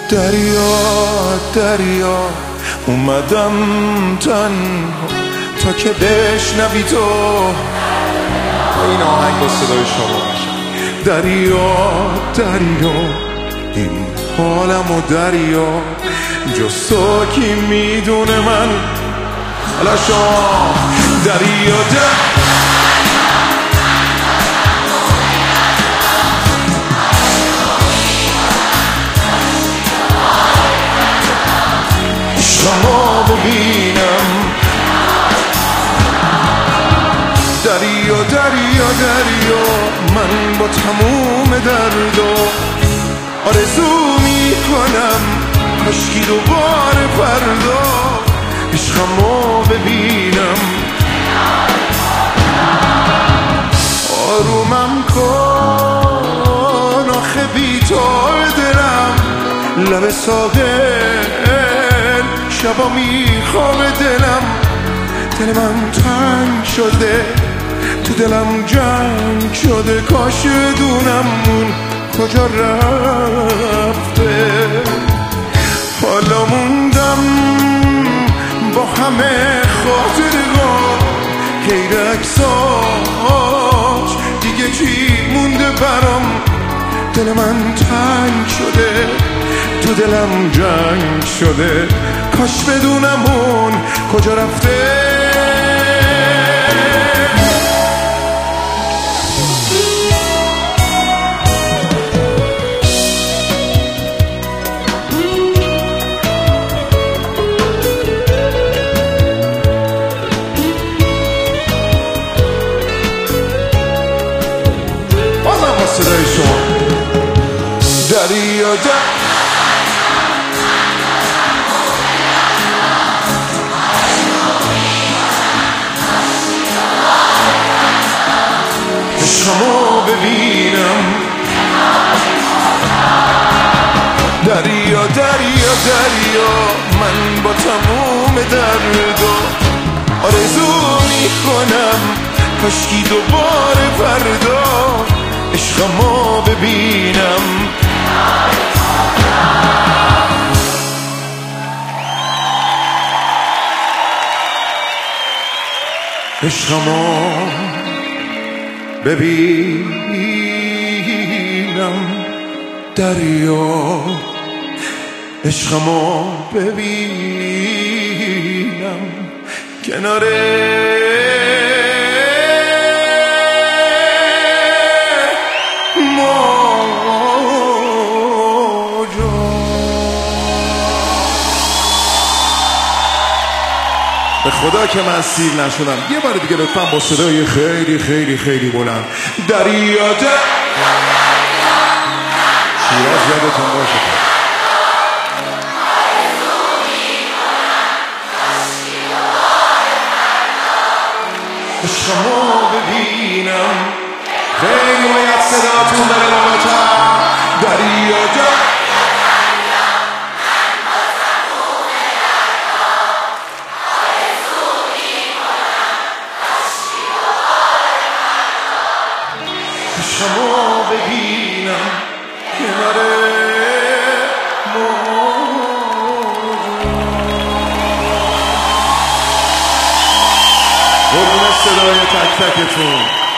دریا دریا اومدم تنها تا که بشنوی تو این آهنگ با صدای شما باشه. دریا دریا این حالم و دریا جز تو کی میدونه من حالا شما دریا شما ببینم دریا دریا دریا من با تموم درد و آرزو میکنم کاشکی دوباره فردا عشقمو ببینم آرومم کن آخه بی‌تار دلم لب ساحل شبا میخوابه دلم دل من تنگ شده تو دلم جنگ شده کاش دونم اون کجا رفته حالا موندم با همه خاطرها غیر عکساش دیگه چی مونده برام دل من تنگ شده تو دلم جنگ شده کاش بدونم اون کجا رفته بازم با صدای شما دریا عشقمو ببینم دریا دریا دریا من با تموم درد و آرزو میکنم کاشکی دوباره فردا عشقمو ببینم عشقمو ببینم دریا عشقمو ببینم کنار به خدا که من سیر نشدم یه بار دیگه لطفا با صدای خیلی خیلی خیلی بلند دریا شیراز یادتون باشه عشقمو ببینم خیلی باید صداتون بره بالاتر دریا عشقمو ببینم کنار موج صدای تک تکتون